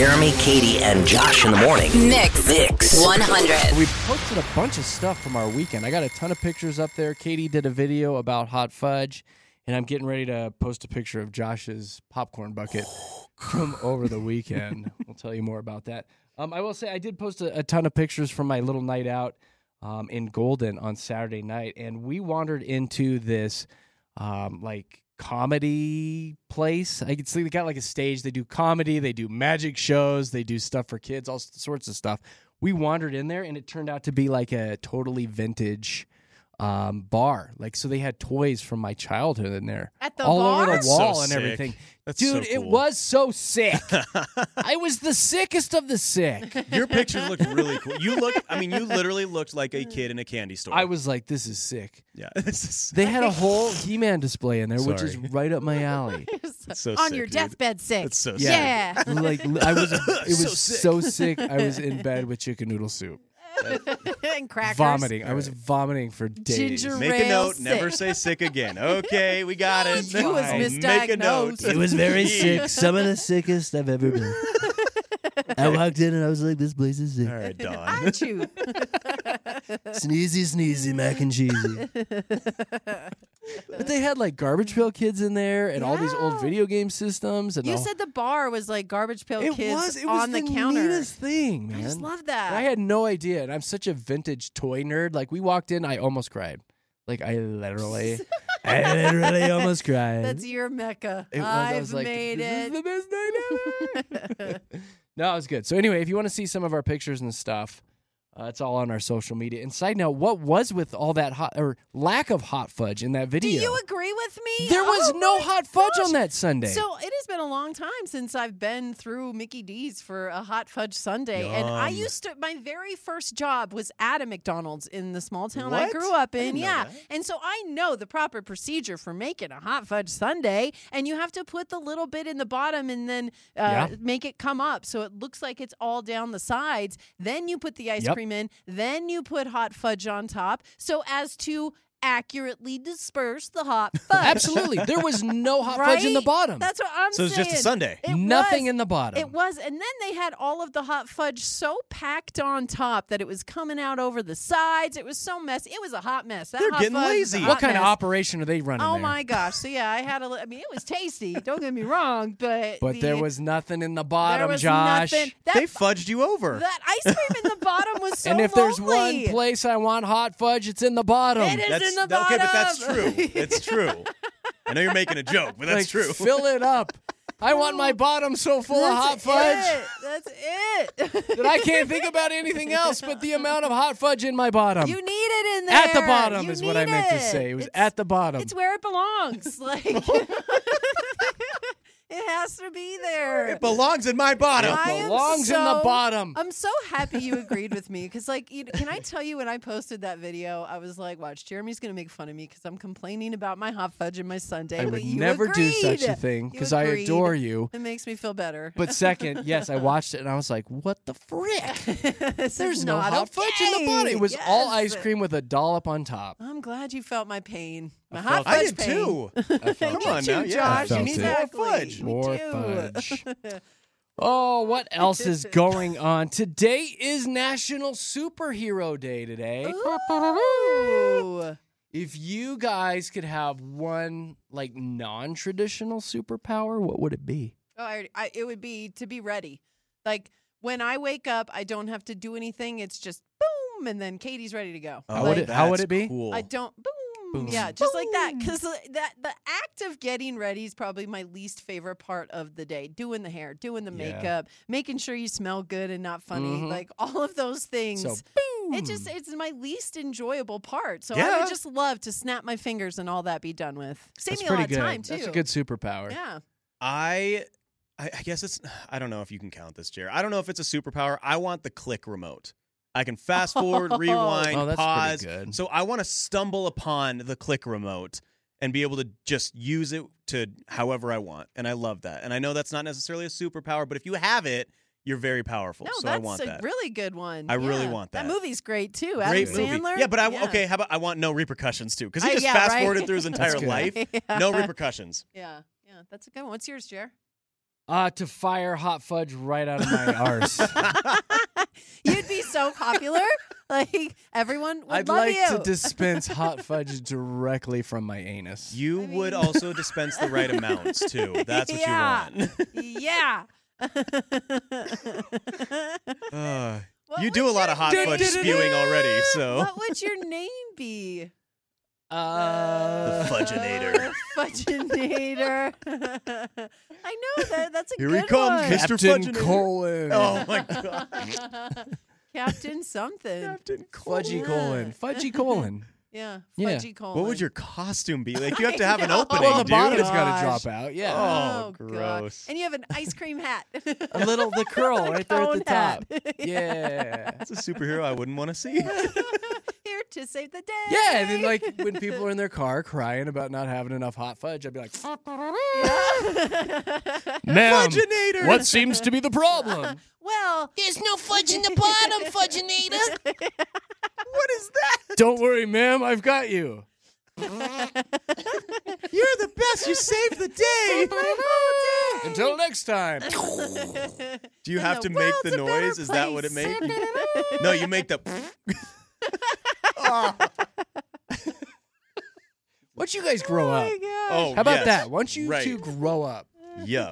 Jeremy, Katie, and Josh in the morning. Mix 100. We posted a bunch of stuff from our weekend. I got a ton of pictures up there. Katie did a video about hot fudge, and I'm getting ready to post a picture of Josh's popcorn bucket from over the weekend. We'll tell you more about that. I will say I did post a ton of pictures from my little night out in Golden on Saturday night, and we wandered into this comedy place. I could see they got like a stage. They do comedy, they do magic shows, they do stuff for kids, all sorts of stuff. We wandered in there, and it turned out to be like a totally vintage bar. Like, so they had toys from my childhood in there. At the all bar? over the That's wall so and sick. everything. That's Dude, so it cool. was so sick. I was the sickest of the sick. Your pictures look really cool. You literally looked like a kid in a candy store. I was like, this is sick. Yeah. This is They had a whole He-Man display in there, which is Sorry. right up my alley. so on sick, your dude. deathbed sick. That's so Yeah. Like I was, it was So so sick. I was in bed with chicken noodle soup, And crackers. vomiting. I was vomiting for days. Ginger Make a Rail note, never sick. say sick again. Okay, we got it. You was I'll make a note. misdiagnosed. It was very sick. Some of the sickest I've ever been. I walked in and I was like, "This place is sick." All right, Dawn. Aren't you? Sneezy, mac and cheesy. But they had like Garbage Pail Kids in there and all these old Yeah. video game systems. And You all. said the bar was like Garbage Pail it Kids was on the counter. neatest thing, man. I just love that. I had no idea, and I'm such a vintage toy nerd. Like we walked in, I almost cried. Like I literally almost cried. That's your mecca. It was. I I've was like, made this it. is the best night ever. No, it was good. So anyway, if you want to see some of our pictures and stuff, it's all on our social media. And side note, what was with all that hot or lack of hot fudge in that Do video? you agree with me? There was Oh no my hot fudge gosh. on that Sunday. So it has been a long time since I've been through Mickey D's for a hot fudge sundae. And I Yum. used to, my very first job was at a McDonald's in the small town I What? grew up I in. didn't know Yeah. that. And so I know the proper procedure for making a hot fudge sundae. And you have to put the little bit in the bottom and then make it come up so it looks like it's all down the sides. Then you put the ice Yep. cream in. Then you put hot fudge on top so as to accurately disperse the hot fudge. Absolutely, there was no hot fudge in the Right? bottom. That's what I'm So it's saying. just a sundae. It Nothing was. in the bottom. It was, and then they had all of the hot fudge so packed on top that it was coming out over the sides. It was so messy. It was a hot mess. That They're hot getting fudge was a lazy. hot What kind of mess. operation are they running Oh there? my gosh! So yeah, I had I mean, it was tasty. Don't get me wrong, but There was nothing in the there bottom, was Josh. nothing. They fudged you over. That ice cream in the bottom was so And if there's one lonely. place I want hot fudge, it's in the bottom. It is in the Okay, but that's bottom. true. It's true. I know you're making a joke, but that's Like, true. Fill it up. I want my bottom so full of hot fudge That's it. that I can't think about anything else but the amount of hot fudge in my bottom. You need it in there. At the bottom You is what I need meant to say. It was It's- at the bottom. It's where it belongs. Like it has to be there. It belongs in my bottom. I am belongs in the so- bottom. I'm so happy you agreed with me because, like, can I tell you when I posted that video, I was like, "Watch, Jeremy's gonna make fun of me because I'm complaining about my hot fudge and my sundae." I but would you never do agreed. such a thing You because I agreed. adore you. It makes me feel better. But second, yes, I watched it and I was like, what the frick? This There's is no not hot fudge in the okay. bottom. It was all Yes. ice cream with a dollop on top. I'm glad you felt my pain. My I hot felt I fudge did pain. too. I felt Come it. on too, now, yeah. Josh. I You need felt more fudge. Me More too. fudge. Oh, what else is going on? Today is National Superhero Day today. Ooh. If you guys could have one like non-traditional superpower, what would it be? Oh, it would be to be ready. Like when I wake up, I don't have to do anything. It's just boom, and then Katie's ready to go. How would Like, how would that's it be? Cool. I don't boom. Boom. Yeah, just like that. Because the act of getting ready is probably my least favorite part of the day. Doing the hair, doing the Yeah. makeup, making sure you smell good and not funny. Mhm. Like all of those things. So boom. It's my least enjoyable part. So I Yeah. would just love to snap my fingers and all that be done with. Save That's me a lot pretty of good. time too. That's a good superpower. Yeah. I guess it's. I don't know if you can count this, Jared. I don't know if it's a superpower. I want the click remote. I can fast forward, rewind, Oh, that's pause. pretty good. So I want to stumble upon the click remote and be able to just use it to however I want. And I love that. And I know that's not necessarily a superpower, but if you have it, you're very powerful. No, so I that's want a that. really good one. I really Yeah. want that. That movie's great too. Great Adam movie. Sandler. Yeah, but okay, how about I want no repercussions too? Because he just yeah, fast right? forwarded through his entire good. life. Yeah. No repercussions. Yeah, that's a good one. What's yours, Jer? To fire hot fudge right out of my arse. You'd be so popular. Like, everyone would I'd love like you. to dispense hot fudge directly from my anus. You would also dispense the right amounts, too. That's what Yeah. you want. Yeah. You do a lot of hot fudge spewing already, so. What would your name be? The Fudginator. Fudginator. I know that's a Here good he comes, one. Mr. Captain Fudginator. Colon. Oh, my God. Captain something. Captain Colon. Fudgy colon. Fudgy colon. Yeah. Yeah. Fudgy colon. What would your costume be? Like, you have to have an know. opening, Well, the dude. bottom's got Gosh. to drop out. Yeah. Oh, God. gross. And you have an ice cream hat. The curl right there at Cone the top. hat. Yeah. That's a superhero I wouldn't want to see. Here to save the day. Yeah, and then like when people are in their car crying about not having enough hot fudge, I'd be like, "Ma'am, Fudginator. what seems to be the problem?" Well, There's no fudge in the bottom, Fudginator. What is that? Don't worry, ma'am, I've got you. You're the best. You saved the day. Until next time. Do you have to the make world's the a better noise? Is that what it place. makes? No, you make the. Oh. Once you guys grow up, my gosh. Oh, how about yes. that? Once you Right. two grow up, Yeah.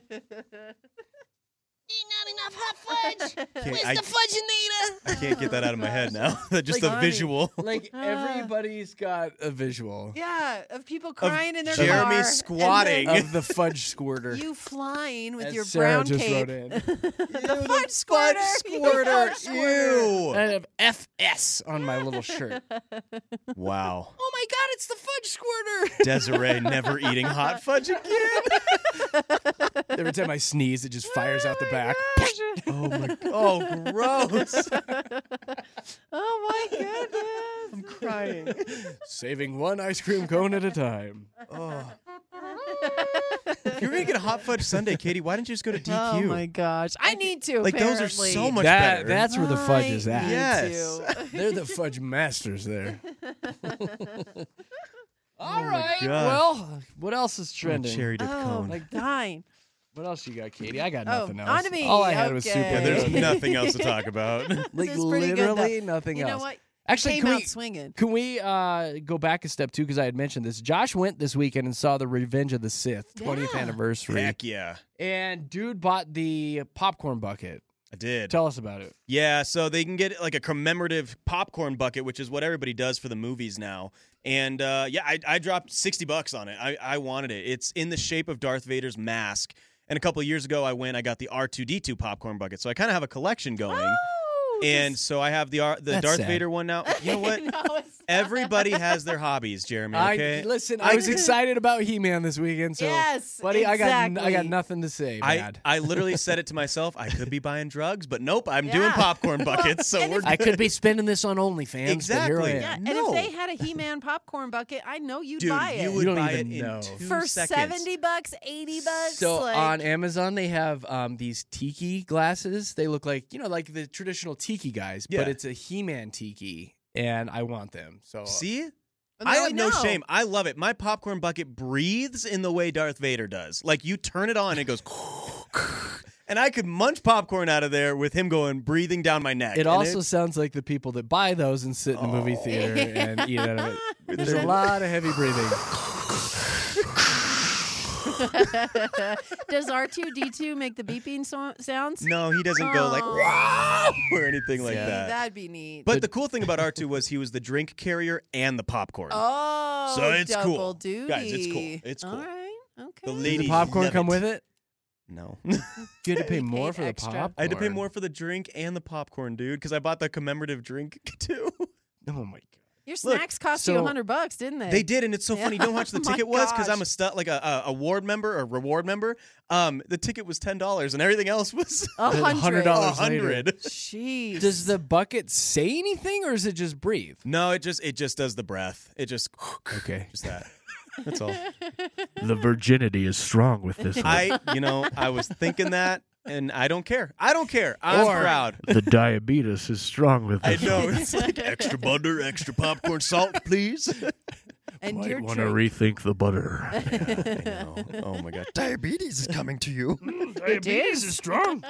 Ain't not enough hot fudge. Where's I- the Fudginator? I can't get that out of my head now. Just Like, the visual. like everybody's got a visual Yeah, of people crying in their Jeremy car. squatting. of the fudge squirter. And you flying with As your Sarah brown just cape. wrote in. The fudge squirter. Squirter. Ew. And I have FS on my little shirt. Wow. Oh my God, it's the fudge squirter. Desiree never eating hot fudge again. Every time I sneeze, it just fires out the back. Oh my. Oh, gross. Oh my goodness. I'm crying. Saving one ice cream cone at a time. Oh. If you're gonna get a hot fudge sundae, Katie, why didn't you just go to DQ? Oh my gosh. I need to. Like those are apparently. so much better. That's where the fudge I is at. need Yes. to. They're the fudge masters there. All right. God. Well, what else is trending? Cherry dip Oh, cone. like dying. What else you got, Katie? I got Oh, nothing else. on to me. All I had was Okay. super. Yeah, there's Okay. nothing else to talk about. like This is pretty good, though. literally nothing You else. know what? Actually, Came can out we swinging. go back a step too? Because I had mentioned this. Josh went this weekend and saw the Revenge of the Sith 20th Yeah. anniversary, Heck yeah. and dude bought the popcorn bucket. I did. Tell us about it. Yeah, so they can get like a commemorative popcorn bucket, which is what everybody does for the movies now. And I dropped $60 on it. I wanted it. It's in the shape of Darth Vader's mask. And a couple of years ago, I got the R2-D2 popcorn bucket. So I kind of have a collection going. Oh, And so I have the That's Darth sad. Vader one now. You know what? No, it's- Everybody has their hobbies, Jeremy. Okay. I was excited about He-Man this weekend, so Yes, buddy, I got exactly. nothing to say. I Bad. literally said it to myself. I could be buying drugs, but nope. I'm doing Yeah. popcorn buckets. So and we're if- I could be spending this on OnlyFans, Exactly. but here I Yeah, am. and No. if they had a He-Man popcorn bucket, I know you'd Dude, buy it. you would don't buy even it know. in 2 for seconds. $70, $80. So like, on Amazon, they have these tiki glasses. They look like like the traditional tiki guys, Yeah. but it's a He-Man tiki, and I want them. So See? now I we have no know. shame. I love it. My popcorn bucket breathes in the way Darth Vader does. Like you turn it on, it goes, and I could munch popcorn out of there with him breathing down my neck. it And also sounds like the people that buy those and sit in the movie theater and eat out of it. There's a lot of heavy breathing. Does R2-D2 make the beeping sounds? no, he doesn't go like Oh. wow or anything like Yeah. that. That'd be neat. But the cool thing about R2 was he was the drink carrier and the popcorn. oh, So it's double cool. duty. Guys, it's cool. It's cool. All right. Okay. The Does ladies the popcorn love come with it? No. You had to pay You more paid for the extra. popcorn. I had to pay more for the drink and the popcorn, dude, because I bought the commemorative drink too. Oh my god! Your Look, snacks cost so- you $100, didn't they? They did, and it's so funny. You know how much the Oh my ticket was? Because I'm gosh. a award member or reward member. The ticket was $10, and everything else was $100 $100. Jeez. Does the bucket say anything, or does it just breathe? No, it just does the breath. It just Okay. just that. That's all. The virginity is strong with this one. I was thinking that, and I don't care. I don't care. I'm Or- proud. The diabetes is strong with I this know. one. It's like extra butter, extra popcorn, salt, please. And Might your want to trick. rethink the butter. I know. Oh my god, diabetes is coming to you. Diabetes is strong.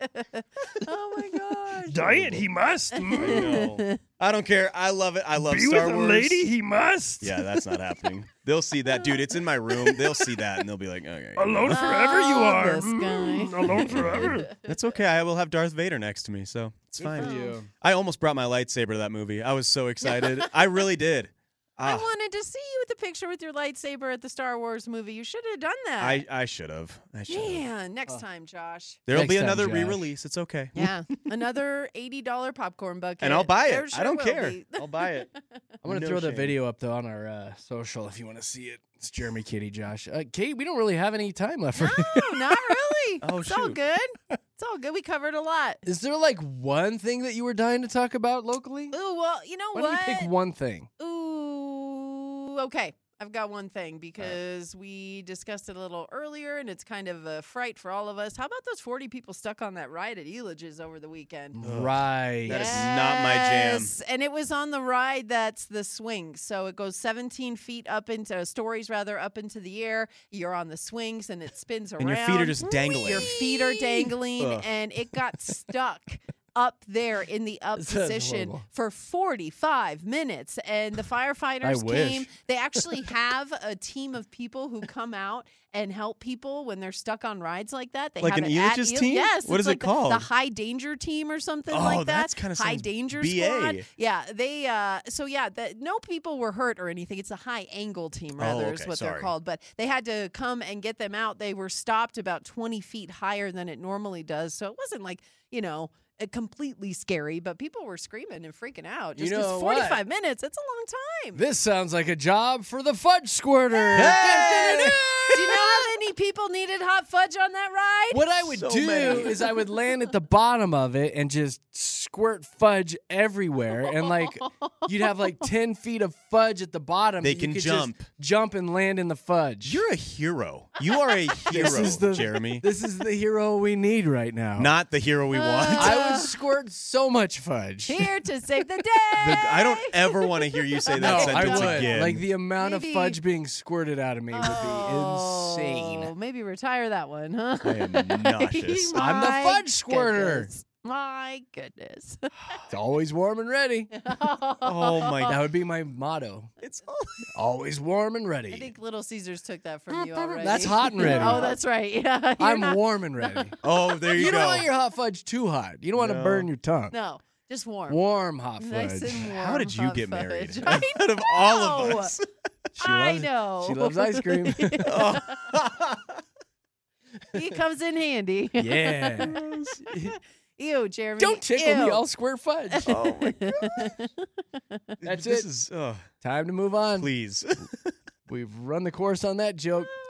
Oh my gosh. Diet, he must. I know. I don't care. I love it. I love Be Star with a Wars. lady, he must. Yeah, that's not happening. They'll see that, dude. It's in my room. They'll see that and they'll be like, okay. Alone forever, you Oh, are. this guy. Alone forever. That's okay. I will have Darth Vader next to me, so it's fine. for you. I almost brought my lightsaber to that movie. I was so excited. I really did. I wanted to see you with the picture with your lightsaber at the Star Wars movie. You should have done that. I should have. Man, next time, Josh. There'll Next be time, another Josh. re-release. It's okay. Yeah, another $80 popcorn bucket. And I'll buy There it. sure I don't will care. be. I'll buy it. I'm gonna No throw the shame. video up though on our social if you want to see it. It's Jeremy, Katie, Josh. Katie, we don't really have any time left. For No, not really. Oh, it's all shoot. good. It's all good. We covered a lot. Is there like one thing that you were dying to talk about locally? Ooh, well, you know Why what? don't you pick one thing? Ooh, okay. I've got one thing because we discussed it a little earlier and it's kind of a fright for all of us. How about those 40 people stuck on that ride at Elage's over the weekend? Right. That is not my jam. Yes, and it was on the ride that's the swing. So it goes 17 feet up into stories rather up into the air. You're on the swings and it spins around. And your feet are just dangling. Your feet are dangling, Ugh. and it got stuck up there in the up This is position horrible. for 45 minutes. And the firefighters wish. came. They actually have a team of people who come out and help people when they're stuck on rides like that. They Like have an it at Elage's El- team? Yes. What it's is it like called? The high danger team or something Oh, like that. that's kinda high sounds danger BA. squad. Yeah, they so yeah, no people were hurt or anything. It's a high angle team rather is okay, what they're sorry. called. But they had to come and get them out. They were stopped about 20 feet higher than it normally does. So it wasn't like, completely scary, but people were screaming and freaking out. Just You 'cause know 45 minutes, it's a long time. This sounds like a job for the fudge squirter. Do you know how many people needed hot fudge on that ride? What I would So do many. is I would land at the bottom of it and just squirt fudge everywhere. And like you'd have like 10 feet of fudge at the bottom. They that you can could jump. Just jump and land in the fudge. You're a hero. You are a hero, Jeremy. This is the hero we need right now. Not the hero we want. I would squirt so much fudge. Here to save the day. I don't ever want to hear you say No, that I sentence would. again. Like the amount Maybe- of fudge being squirted out of me would be insane. Oh, maybe retire that one, huh? I am nauseous. I'm the My fudge squirter. goodness. My goodness. It's always warm and ready. Oh my That would be my motto. It's Always warm and I ready. think Little Caesars took that from you already. That's hot and ready. Oh, that's right. Yeah, you're I'm not- warm and ready. Oh, there you You go. don't want your hot fudge too hot. You don't want to No. burn your tongue. No, just warm. Warm hot Nice fudge. and warm. How did you hot get fudge. married? I Out of all of know. us. I know. She loves ice cream. He comes in handy. Yeah. Ew, Jeremy. Don't tickle me. Ew. I'll squirt fudge. Oh my god. That's this it. is Time to move on. please. We've run the course on that joke.